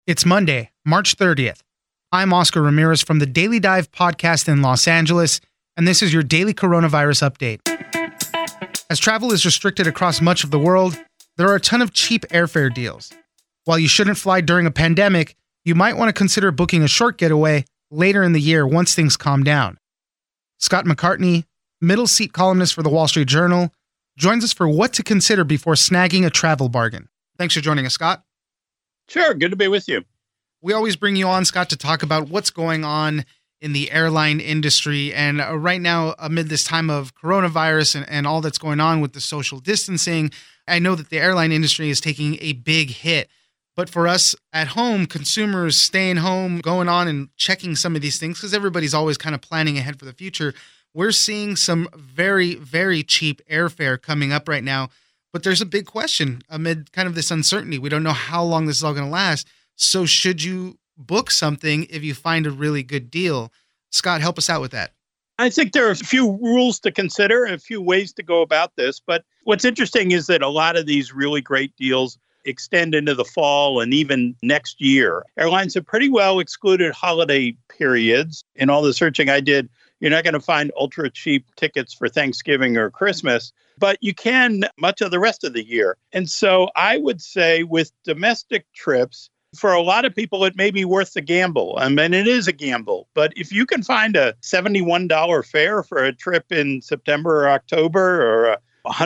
It's Monday, March 30th. I'm Oscar Ramirez from the Daily Dive podcast in Los Angeles, and this is your daily coronavirus update. As travel is restricted across much of the world, there are a ton of cheap airfare deals. While you shouldn't fly during a pandemic, you might want to consider booking a short getaway later in the year once things calm down. Scott McCartney, middle seat columnist for the Wall Street Journal, joins us for what to consider before snagging a travel bargain. Thanks for joining us, Scott. Sure. Good to be with you. We always bring you on, Scott, to talk about what's going on in the airline industry. And right now, amid this time of coronavirus and all that's going on with the social distancing, I know that the airline industry is taking a big hit. But for us at home, consumers staying home, going on and checking some of these things, because everybody's always kind of planning ahead for the future, we're seeing some very, very cheap airfare coming up right now. But there's a big question amid kind of this uncertainty. We don't know how long this is all going to last. So should you book something if you find a really good deal? Scott, help us out with that. I think there are a few rules to consider and a few ways to go about this. But what's interesting is that a lot of these really great deals extend into the fall and even next year. Airlines have pretty well excluded holiday periods. In all the searching I did, you're not going to find ultra cheap tickets for Thanksgiving or Christmas, but you can much of the rest of the year. And so I would say with domestic trips, for a lot of people, it may be worth the gamble. I mean, it is a gamble. But if you can find a $71 fare for a trip in September or October, or a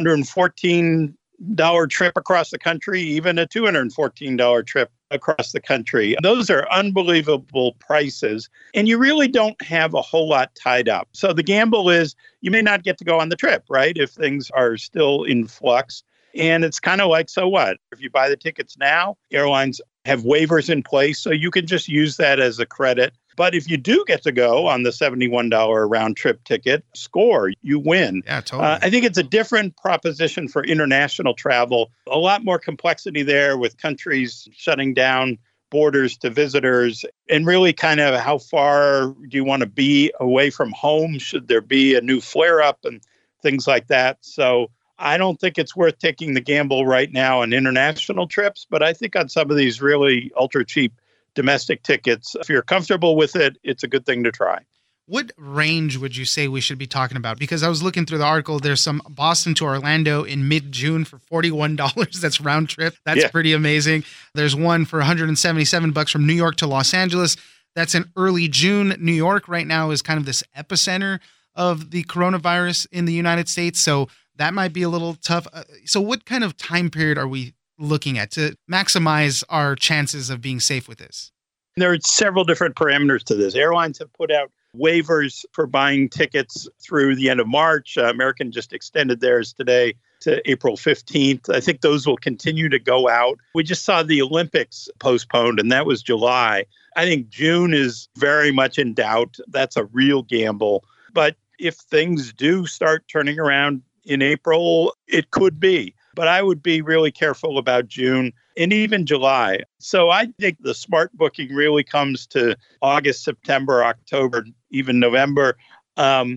$114 trip across the country, even a $214 trip across the country, those are unbelievable prices. And you really don't have a whole lot tied up. So the gamble is you may not get to go on the trip, right? If things are still in flux. And it's kind of like, so what? If you buy the tickets now, airlines have waivers in place, so you can just use that as a credit. But if you do get to go on the $71 round trip ticket, score, you win. Yeah, totally. I think it's a different proposition for international travel. A lot more complexity there with countries shutting down borders to visitors, and really kind of how far do you want to be away from home? Should there be a new flare-up and things like that? So I don't think it's worth taking the gamble right now on international trips, but I think on some of these really ultra cheap domestic tickets, if you're comfortable with it, it's a good thing to try. What range would you say we should be talking about? Because I was looking through the article, there's some Boston to Orlando in mid-June for $41. That's round trip. That's pretty amazing. There's one for $177 from New York to Los Angeles. That's in early June. New York right now is kind of this epicenter of the coronavirus in the United States. So that might be a little tough. So what kind of time period are we looking at to maximize our chances of being safe with this? There are several different parameters to this. Airlines have put out waivers for buying tickets through the end of March. American just extended theirs today to April 15th. I think those will continue to go out. We just saw the Olympics postponed, and that was July. I think June is very much in doubt. That's a real gamble. But if things do start turning around in April, it could be. But I would be really careful about June and even July. So I think the smart booking really comes to August, September, October, even November. I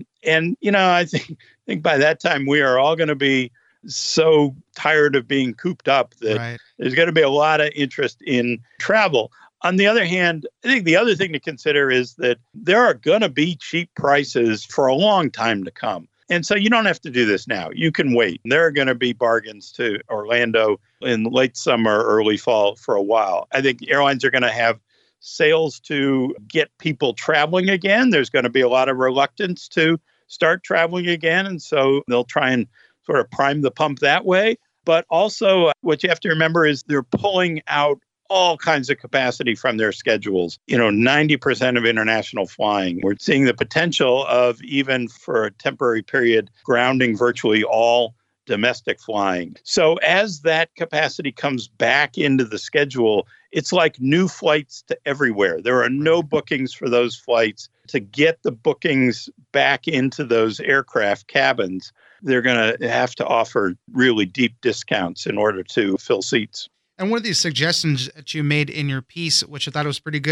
think by that time we are all going to be so tired of being cooped up that there's going to be a lot of interest in travel. On the other hand, I think the other thing to consider is that there are going to be cheap prices for a long time to come. And so you don't have to do this now. You can wait. There are going to be bargains to Orlando in late summer, early fall for a while. I think airlines are going to have sales to get people traveling again. There's going to be a lot of reluctance to start traveling again. And so they'll try and sort of prime the pump that way. But also what you have to remember is they're pulling out all kinds of capacity from their schedules. 90% of international flying. We're seeing the potential of, even for a temporary period, grounding virtually all domestic flying. So as that capacity comes back into the schedule, it's like new flights to everywhere. There are no bookings for those flights. To get the bookings back into those aircraft cabins, they're going to have to offer really deep discounts in order to fill seats. And one of these suggestions that you made in your piece, which I thought was pretty good,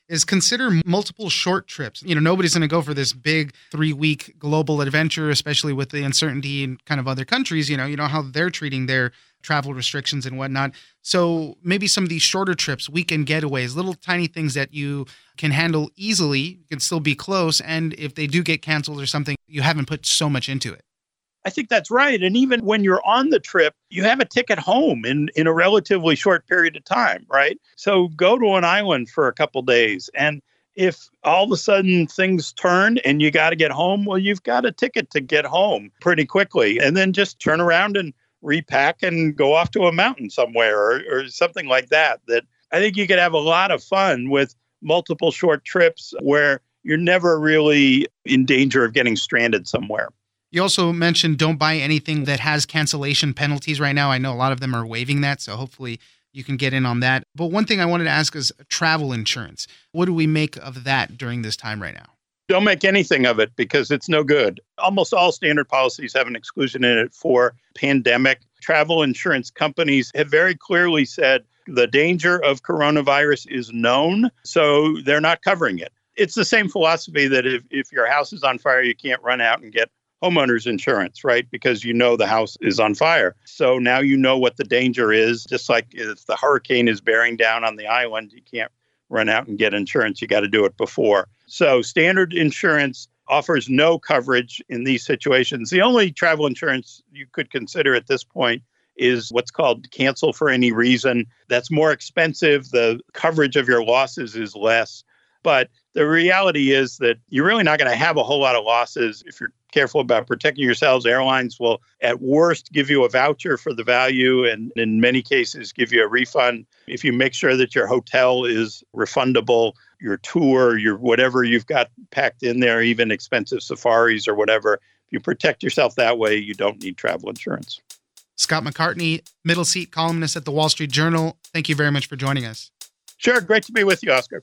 is consider multiple short trips. Nobody's going to go for this big 3-week global adventure, especially with the uncertainty in kind of other countries. You know how they're treating their travel restrictions and whatnot. So maybe some of these shorter trips, weekend getaways, little tiny things that you can handle easily, you can still be close. And if they do get canceled or something, you haven't put so much into it. I think that's right. And even when you're on the trip, you have a ticket home in a relatively short period of time, right? So go to an island for a couple days. And if all of a sudden things turn and you got to get home, well, you've got a ticket to get home pretty quickly. And then just turn around and repack and go off to a mountain somewhere or something like that. That I think you could have a lot of fun with multiple short trips where you're never really in danger of getting stranded somewhere. You also mentioned don't buy anything that has cancellation penalties right now. I know a lot of them are waiving that, so hopefully you can get in on that. But one thing I wanted to ask is travel insurance. What do we make of that during this time right now? Don't make anything of it because it's no good. Almost all standard policies have an exclusion in it for pandemic. Travel insurance companies have very clearly said the danger of coronavirus is known, so they're not covering it. It's the same philosophy that if your house is on fire, you can't run out and get homeowner's insurance, right? Because the house is on fire. So now you know what the danger is. Just like if the hurricane is bearing down on the island, you can't run out and get insurance. You got to do it before. So standard insurance offers no coverage in these situations. The only travel insurance you could consider at this point is what's called cancel for any reason. That's more expensive. The coverage of your losses is less. But the reality is that you're really not going to have a whole lot of losses if you're careful about protecting yourselves. Airlines will, at worst, give you a voucher for the value and in many cases give you a refund. If you make sure that your hotel is refundable, your tour, your whatever you've got packed in there, even expensive safaris or whatever, if you protect yourself that way, you don't need travel insurance. Scott McCartney, middle seat columnist at the Wall Street Journal. Thank you very much for joining us. Sure. Great to be with you, Oscar.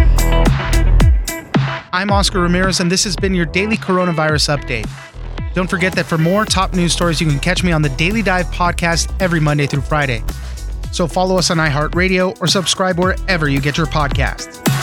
I'm Oscar Ramirez, and this has been your daily coronavirus update. Don't forget that for more top news stories, you can catch me on the Daily Dive podcast every Monday through Friday. So follow us on iHeartRadio or subscribe wherever you get your podcasts.